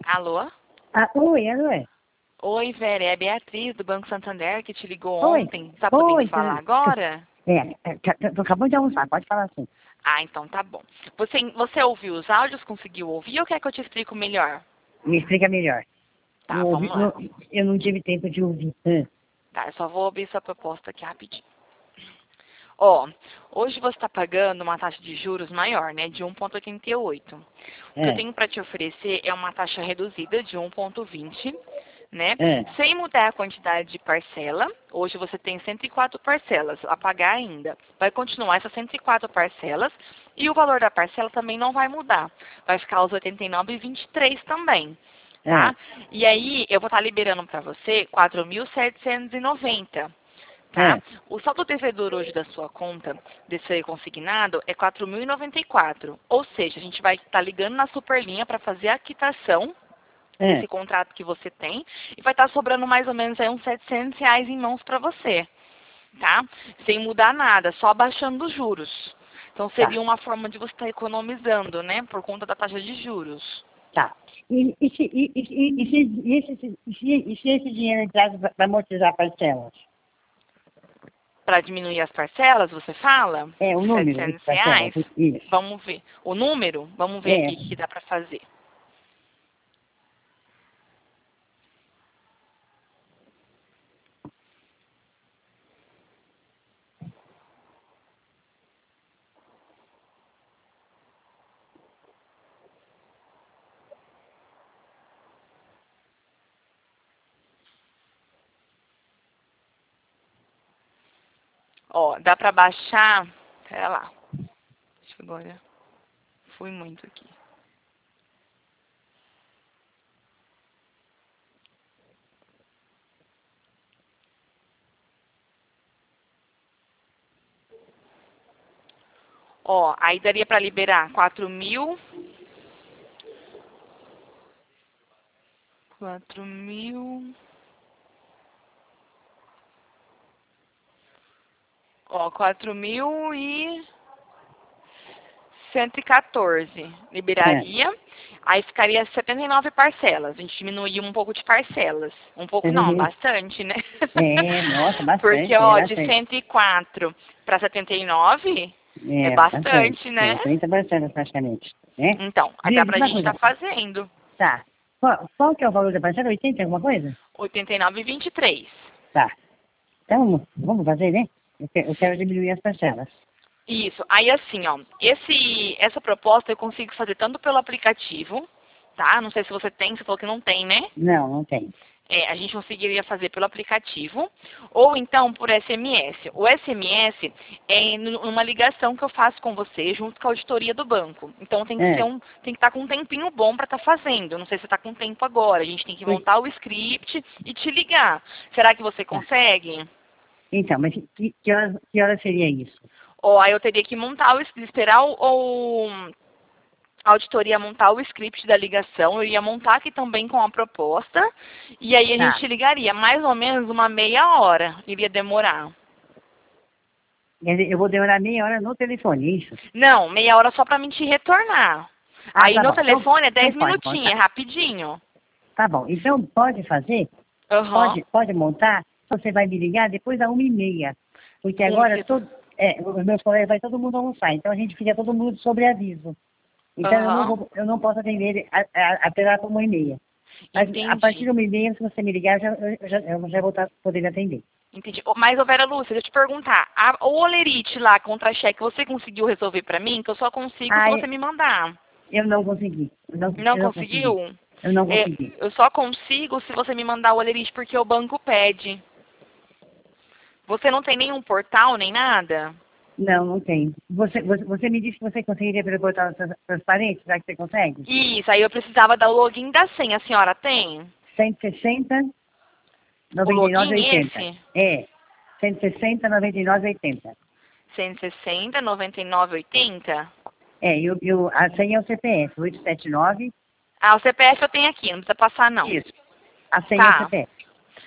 Alô? Oi, alô? Oi, Vera, é a Beatriz do Banco Santander que te ligou Oi. ontem. Tá podendo Oi, falar agora? tô acabando de almoçar, pode falar assim. Ah, então tá bom. Você ouviu os áudios, conseguiu ouvir ou quer que eu te explico melhor? Me explica melhor. Tá, vamos lá. Eu não tive tempo de ouvir. Tá, eu só vou abrir sua proposta aqui rapidinho. Ó, hoje você está pagando uma taxa de juros maior, né, de 1,88. O que eu tenho para te oferecer é uma taxa reduzida de 1,20, né, sem mudar a quantidade de parcela. Hoje você tem 104 parcelas a pagar ainda. Vai continuar essas 104 parcelas e o valor da parcela também não vai mudar. Vai ficar os 89,23 também. Tá? E aí, eu vou estar liberando para você 4.790. Tá? O saldo devedor hoje da sua conta, desse consignado, é 4.094. Ou seja, a gente vai estar ligando na Superlinha para fazer a quitação desse contrato que você tem e vai estar sobrando mais ou menos aí uns R$ 700 em mãos para você. Tá? Sem mudar nada, só abaixando os juros. Então seria uma forma de você estar economizando, né? Por conta da taxa de juros. Tá. E se esse dinheiro entrar para amortizar parcelas? Para diminuir as parcelas, você fala? O número de parcelas. Isso. Vamos ver. O número? Vamos ver aqui o que dá para fazer. Ó, dá para baixar... Pera lá. Deixa eu agora... Fui muito aqui. Ó, aí daria para liberar 4.000... 4.000... Ó, 4.114 liberaria. Aí ficaria 79 parcelas. A gente diminuiu um pouco de parcelas. Um pouco não, bastante, né? Nossa, bastante. Porque, ó, de 104 para 79 é bastante, né? 30 parcelas praticamente. Né? Então, aí dá pra gente estar fazendo. Tá. Qual que é o valor da parcela? 80 alguma coisa? 89,23. Tá. Então, vamos fazer, né? Eu quero diminuir as parcelas. Isso. Aí assim, ó, essa proposta eu consigo fazer tanto pelo aplicativo, tá? Não sei se você tem, você falou que não tem, né? Não tem. A gente conseguiria fazer pelo aplicativo ou então por SMS. O SMS é uma ligação que eu faço com você junto com a auditoria do banco. Então tem que tem que estar com um tempinho bom para estar fazendo. Não sei se você está com tempo agora. A gente tem que montar o script e te ligar. Será que você consegue? Então, mas que hora seria isso? Ó, aí eu teria que montar esperar a auditoria montar o script da ligação, eu ia montar aqui também com a proposta, e aí a gente ligaria mais ou menos uma meia hora, iria demorar. Eu vou demorar meia hora no telefone, isso? Não, meia hora só pra mim te retornar. Aí no telefone é 10 minutinhos, é rapidinho. Tá bom, então pode fazer? Pode montar? Você vai me ligar depois da 1h30, porque agora os meus colegas vai todo mundo almoçar, então a gente fica todo mundo sobre aviso. Então eu não posso atender até como 1h30. Mas a partir de 1h30, se você me ligar, eu já vou poder atender. Entendi. Mas, Vera Lúcia, deixa eu te perguntar. O olerite lá, contra-cheque, você conseguiu resolver pra mim? Que eu só consigo se você me mandar. Eu não consegui. Não conseguiu? Eu não consegui. Eu só consigo se você me mandar o olerite, porque o banco pede. Você não tem nenhum portal, nem nada? Não tem. Você me disse que você conseguiria pelo portal transparente, será que você consegue? Isso, aí eu precisava dar o login da senha. A senhora tem? 160 99 80. 160 99 80. 160 99 80? A senha é o CPF, 879. Ah, o CPF eu tenho aqui, não precisa passar não. Isso. A senha é o CPF.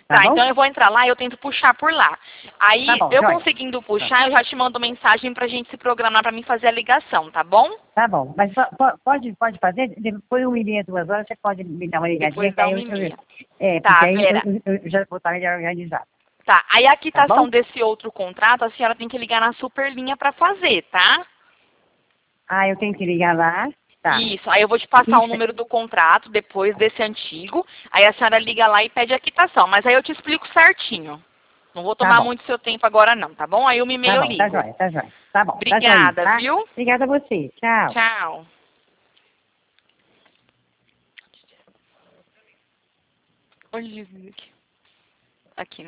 Tá bom? Então eu vou entrar lá e eu tento puxar por lá. Aí, Tá bom, eu joia. conseguindo puxar, eu já te mando mensagem pra gente se programar pra mim fazer a ligação, tá bom? Tá bom, mas pode fazer? Depois 1h30, 2 horas, você pode me dar uma ligadinha, Depois que da aí 1h30. porque Tá, aí Vera. eu já vou estar melhor organizado. Tá, aí a Tá bom? quitação desse outro contrato, a senhora tem que ligar na Superlinha pra fazer, tá? Ah, eu tenho que ligar lá. Tá. Isso, aí eu vou te passar o Isso. número do contrato depois desse antigo, aí a senhora liga lá e pede a quitação, mas aí eu te explico certinho. Não vou Tá tomar bom. muito seu tempo agora não, tá bom? Aí 1h30 Tá eu bom, tá ligo. jóia, tá jóia. Tá bom, tá joinha, Obrigada, tá? viu? Obrigada a você. Tchau. Tchau. Olha isso aqui. Aqui.